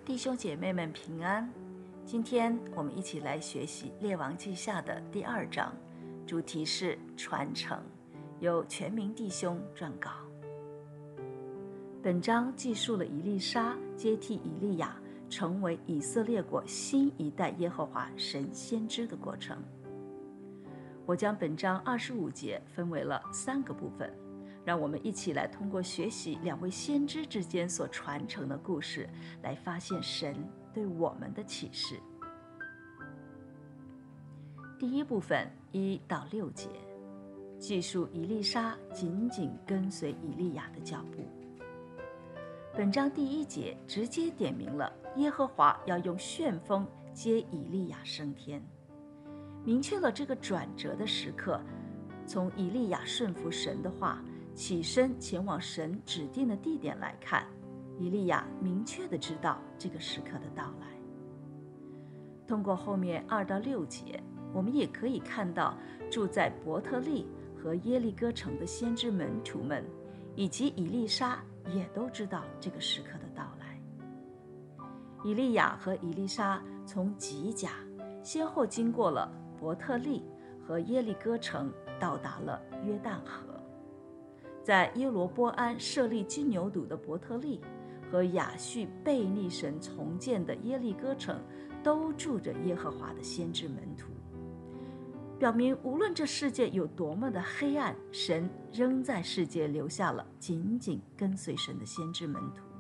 弟兄姐妹们平安，今天我们一起来学习列王记下的第2章，主题是传承，由全民弟兄撰稿。本章记述了以利沙接替以利亚成为以色列国新一代耶和华神先知的过程。我将本章25节分为了3个部分，让我们一起来通过学习2位先知之间所传承的故事，来发现神对我们的启示。第一部分1到6节，记述以利沙紧紧跟随以利亚的脚步。本章第1节直接点明了耶和华要用旋风接以利亚升天，明确了这个转折的时刻。从以利亚顺服神的话，起身前往神指定的地点来看，以利亚明确地知道这个时刻的到来。通过后面2到6节，我们也可以看到住在伯特利和耶利哥城的先知门徒们以及以利沙也都知道这个时刻的到来。以利亚和以利沙从吉甲先后经过了伯特利和耶利哥城，到达了约旦河。在耶罗波安设立金牛犊的伯特利和亚述背逆神重建的耶利哥城，都住着耶和华的先知门徒，表明无论这世界有多么的黑暗，神仍在世界留下了紧紧跟随神的先知门徒。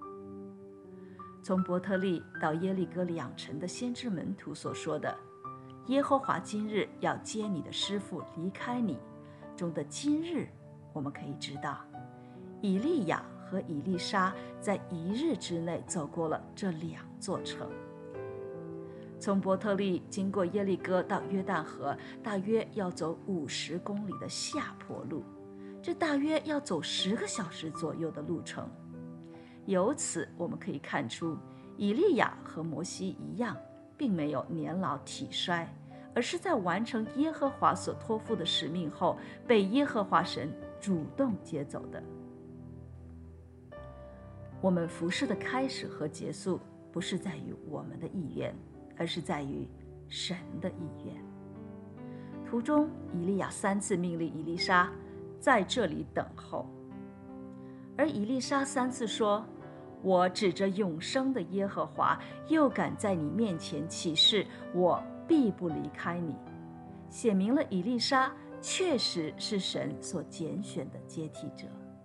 从伯特利到耶利哥2城的先知门徒所说的耶和华今日要接你的师傅离开你中的今日，我们可以知道以利亚和以利沙在1日之内走过了这2座城。从伯特利经过耶利哥到约旦河，大约要走50公里的下坡路，这大约要走10个小时左右的路程。由此我们可以看出，以利亚和摩西一样，并没有年老体衰，而是在完成耶和华所托付的使命后，被耶和华神主动接走的。我们服事的开始和结束，不是在于我们的意愿，而是在于神的意愿。途中，以利亚3次命令以利沙在这里等候，而以利沙3次说：我指着永生的耶和华，又敢在你面前起誓，我必不离开你，写明了以利沙确实是神所拣选的接替者。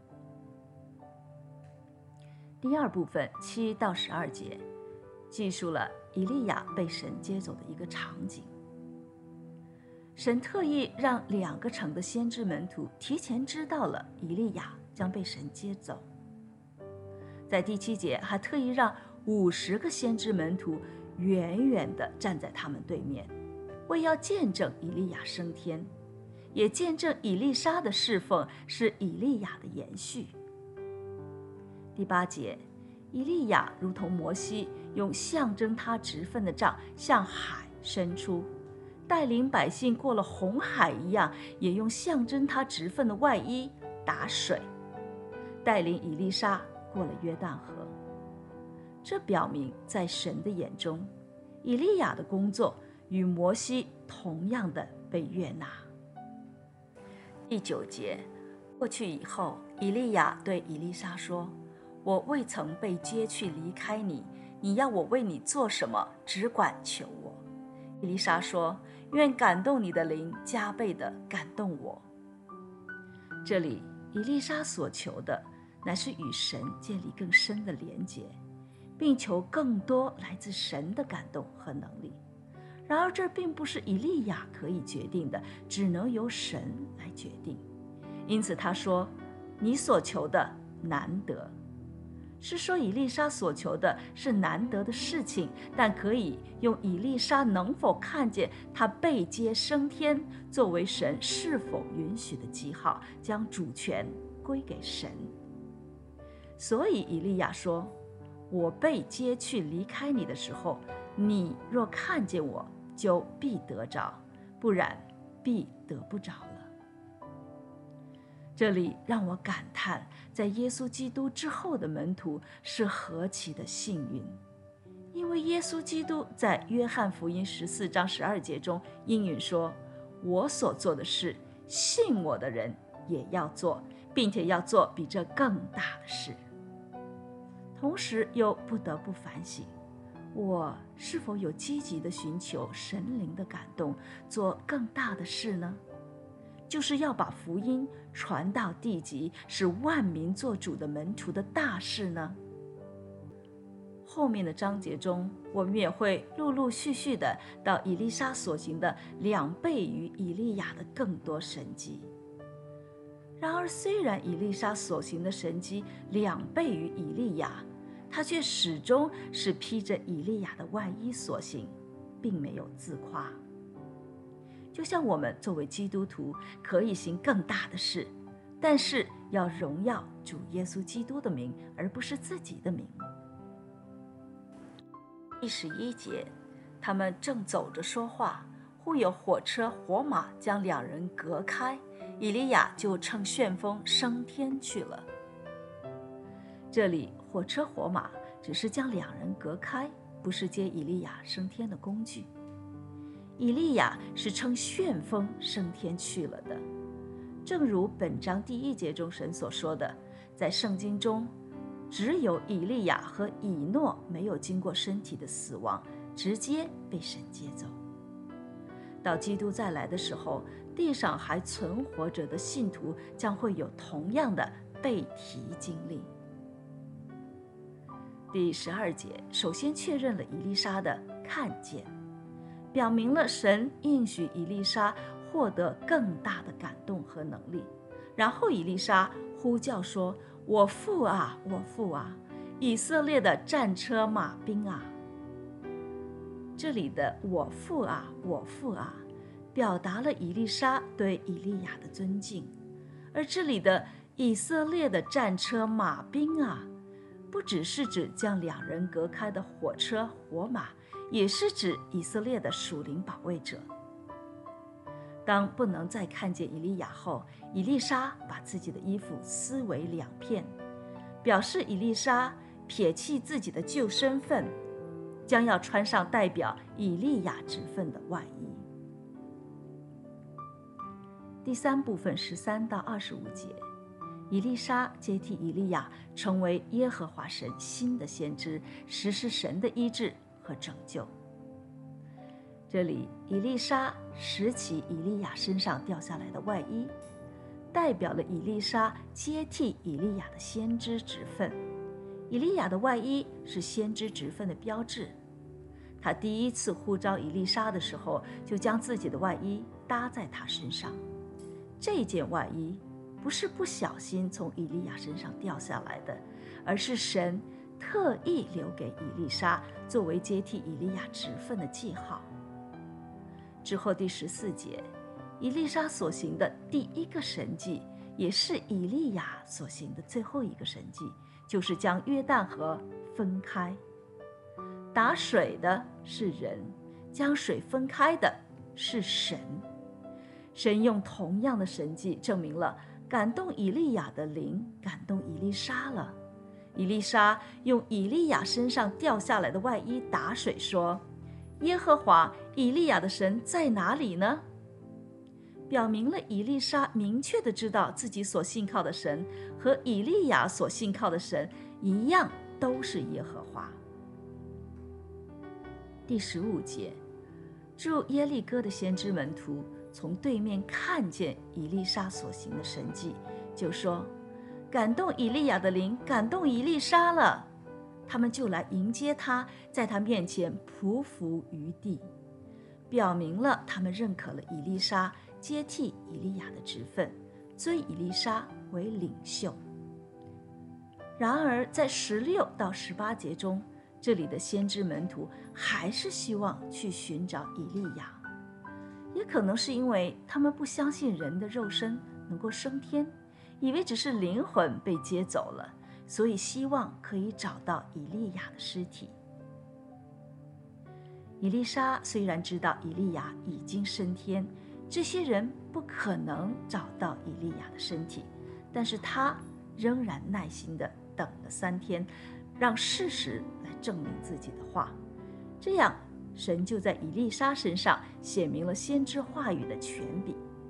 第2部分7到12节，记述了以利亚被神接走的一个场景。神特意让2个城的先知门徒提前知道了以利亚将被神接走。在第7节还特意让50个先知门徒远远地站在他们对面，为要见证以利亚升天，也见证以利沙的侍奉是以利亚的延续。第8节，以利亚如同摩西用象征他职分的杖向海伸出，带领百姓过了红海一样，也用象征他职分的外衣打水，带领以利沙过了约旦河。这表明在神的眼中，以利亚的工作与摩西同样的被悦纳。第9节，过去以后，以利亚对以利沙说：我未曾被接去离开你，你要我为你做什么，只管求我。以利沙说：愿感动你的灵加倍地感动我。这里以利沙所求的乃是与神建立更深的连结，并求更多来自神的感动和能力。然而这并不是以利亚可以决定的，只能由神来决定。因此他说：你所求的难得。是说以利沙所求的是难得的事情，但可以用以利沙能否看见他被接升天作为神是否允许的记号，将主权归给神。所以以利亚说：我被接去离开你的时候，你若看见我，就必得着，不然必得不着了。这里让我感叹，在耶稣基督之后的门徒是何其的幸运， 为耶稣基督在约翰福音14章12节中应允说：“我所做的事，信我的人也要做，并且要做比这更大的事。”同时又不得不反省，我是否有积极的寻求神灵的感动，做更大的事呢？就是要把福音传到地极，使万民做主的门徒的大事呢？后面的章节中，我们也会陆陆续续的到以利沙所行的2倍于以利亚的更多神迹。然而，虽然以利沙所行的神迹2倍于以利亚，他却始终是披着以利亚的外衣所行，并没有自夸。就像我们作为基督徒可以行更大的事，但是要荣耀主耶稣基督的名，而不是自己的名。第11节，他们正走着说话，忽有火车火马将2人隔开，以利亚就乘旋风升天去了。这里火车火马只是将2人隔开，不是接以利亚升天的工具。以利亚是乘旋风升天去了的，正如本章第1节中神所说的，在圣经中只有以利亚和以诺没有经过身体的死亡，直接被神接走。到基督再来的时候，地上还存活着的信徒将会有同样的被提经历。第12节首先确认了以利沙的看见，表明了神应许以利沙获得更大的感动和能力。然后以利沙呼叫说：“我父啊，我父啊，以色列的战车马兵啊！”这里的我父啊，我父啊，表达了以利沙对以利亚的尊敬。而这里的以色列的战车马兵啊，不只是指将2人隔开的火车火马，也是指以色列的属灵保卫者。当不能再看见以利亚后，以利沙把自己的衣服撕为2片，表示以利沙撇弃自己的旧身份，将要穿上代表以利亚职分的外衣。第3部分13到25节，以利沙接替以利亚，成为耶和华神新的先知，实施神的医治和拯救。这里以利沙拾起以利亚身上掉下来的外衣，代表了以利沙接替以利亚的先知职分。以利亚的外衣是先知职分的标志。他第一次呼召以利沙的时候，就将自己的外衣搭在他身上。这件外衣不是不小心从以利亚身上掉下来的，而是神特意留给以利沙作为接替以利亚职分的记号。之后第14节，以利沙所行的第1个神迹，也是以利亚所行的最后一个神迹，就是将约旦河分开。打水的是人，将水分开的是神。神用同样的神迹证明了感动以利亚的灵感动以利沙了。以利沙用以利亚身上掉下来的外衣打水，说：“耶和华以利亚的神在哪里呢？”表明了以利沙明确地知道自己所信靠的神和以利亚所信靠的神一样，都是耶和华。第15节，住耶利哥的先知门徒从对面看见以利沙所行的神迹，就说：“感动以利亚的灵感动以利沙了。”他们就来迎接他，在他面前匍匐于地，表明了他们认可了以利沙接替以利亚的职分，尊以利沙为领袖。然而在16到18节中，这里的先知门徒还是希望去寻找以利亚，也可能是因为他们不相信人的肉身能够升天，以为只是灵魂被接走了，所以希望可以找到以利亚的尸体。以利沙虽然知道以利亚已经升天，这些人不可能找到以利亚的身体，但是他仍然耐心地等了3天，让事实来证明自己的话。 这样神就在以利沙身上显明了先知话语的权柄。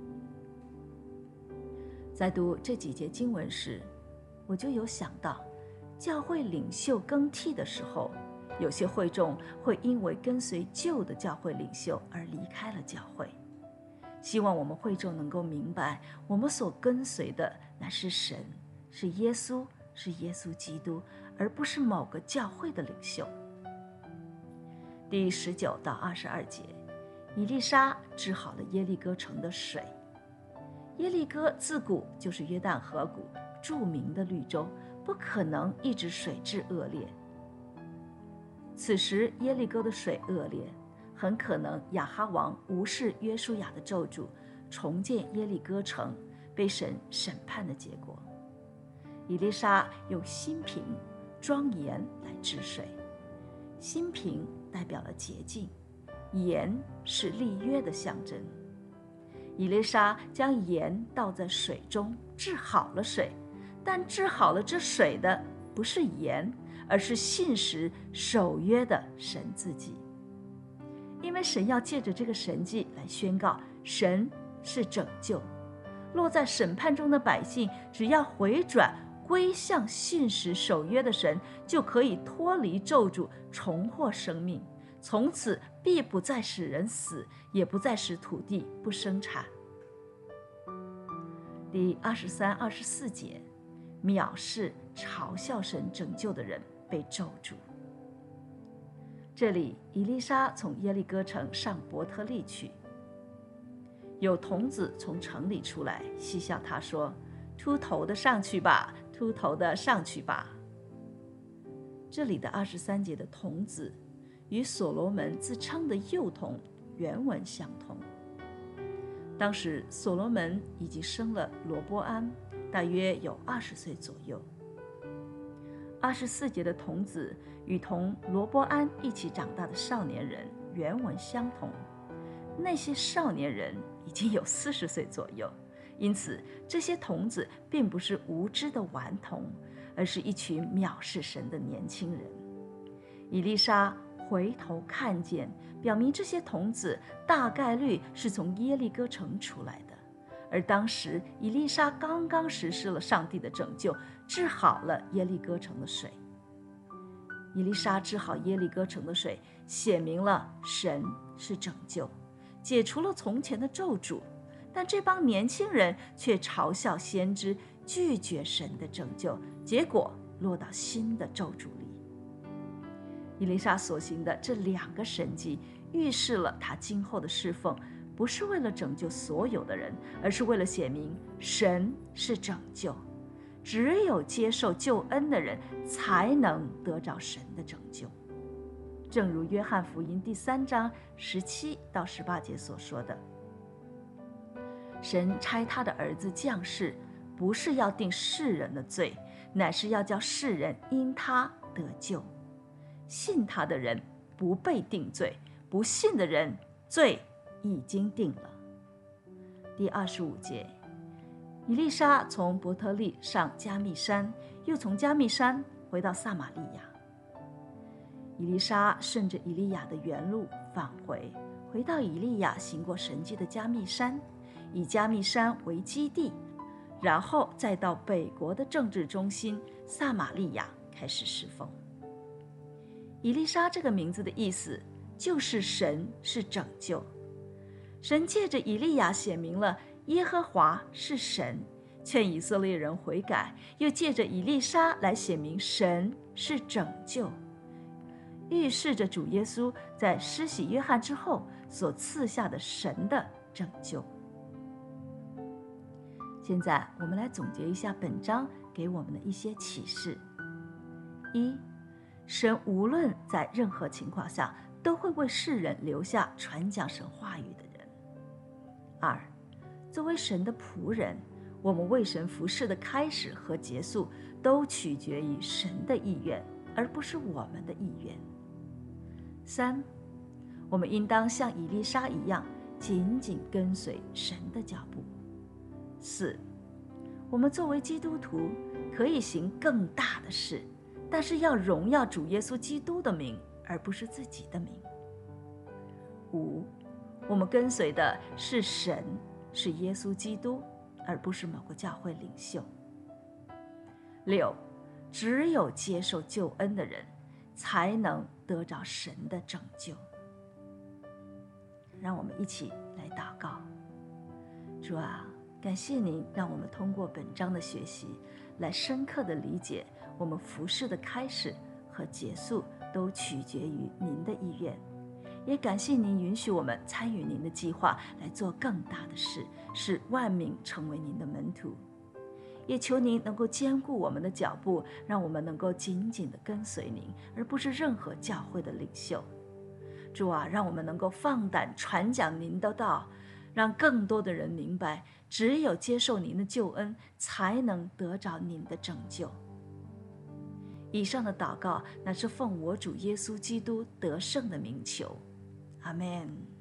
在读这几节经文时，我就有想到，教会领袖更替的时候，有些会众会因为跟随旧的教会领袖而离开了教会。希望我们会众能够明白，我们所跟随的乃是神，是耶稣，是耶稣基督，而不是某个教会的领袖。第19到22节，以利沙治好了耶利哥城的水。耶利哥自古就是约旦河谷著名的绿洲，不可能一直水质恶劣。此时耶利哥的水恶劣，很可能亚哈王无视约书亚的咒诅，重建耶利哥城，被神审判的结果。以利沙用新瓶装盐来治水，新瓶代表了洁净，盐是立约的象征。以利沙将盐倒在水中，治好了水，但治好了这水的不是盐，而是信实守约的神自己。因为神要借着这个神迹来宣告，神是拯救，落在审判中的百姓，只要回转归向信实守约的神，就可以脱离咒诅，重获生命，从此必不再使人死，也不再使土地不生产。第23、24节，藐视嘲笑神拯救的人被咒诅。这里以利沙从耶利哥城上伯特利去，有童子从城里出来，戏笑他说：“秃头的上去吧，秃头的上去吧。”这里的23节的童子与所罗门自称的幼童原文相同。当时所罗门已经生了罗波安，大约有20岁左右。24节的童子与同罗波安一起长大的少年人原文相同，那些少年人已经有40岁左右，因此这些童子并不是无知的顽童，而是一群藐视神的年轻人。以利沙回头看见，表明这些童子大概率是从耶利哥城出来的，而当时以利沙刚刚实施了上帝的拯救，治好了耶利哥城的水。以利沙治好耶利哥城的水，显明了神是拯救，解除了从前的咒诅，但这帮年轻人却嘲笑先知，拒绝神的拯救，结果落到新的咒诅里。以利沙所行的这2个神迹，预示了他今后的侍奉不是为了拯救所有的人，而是为了显明神是拯救，只有接受救恩的人才能得着神的拯救。正如约翰福音第3章17到18节所说的，神差他的儿子降世，不是要定世人的罪，乃是要叫世人因他得救。信他的人不被定罪，不信的人罪已经定了。第25节，以利沙从伯特利上加密山，又从加密山回到撒玛利亚。以利沙顺着以利亚的原路返回到以利亚行过神迹的加密山，以加密山为基地，然后再到北国的政治中心撒玛利亚开始侍奉。以利沙这个名字的意思就是神是拯救，神借着以利亚显明了耶和华是神，劝以色列人悔改，又借着以利沙来显明神是拯救，预示着主耶稣在施洗约翰之后所赐下的神的拯救。现在我们来总结一下本章给我们的一些启示。1，神无论在任何情况下都会为世人留下传讲神话语的人。2，作为神的仆人，我们为神服事的开始和结束都取决于神的意愿，而不是我们的意愿。3，我们应当像以利沙一样紧紧跟随神的脚步。4，我们作为基督徒可以行更大的事，但是要荣耀主耶稣基督的名， 而不是自己的名。5，我们跟随的是神，是耶稣基督，而不是某个教会领袖。6，只有接受救恩的人，才能得着神的拯救。让我们一起来祷告。主啊，感谢您让我们通过本章的学习，来深刻地理解我们服事的开始和结束都取决于您的意愿。也感谢您允许我们参与您的计划，来做更大的事，使万民成为您的门徒。也求您能够坚固我们的脚步，让我们能够紧紧地跟随您，而不是任何教会的领袖。主啊，让我们能够放胆传讲您的道，让更多的人明白，只有接受您的救恩，才能得着您的拯救。以上的祷告乃是奉我主耶稣基督得胜的名求，阿们。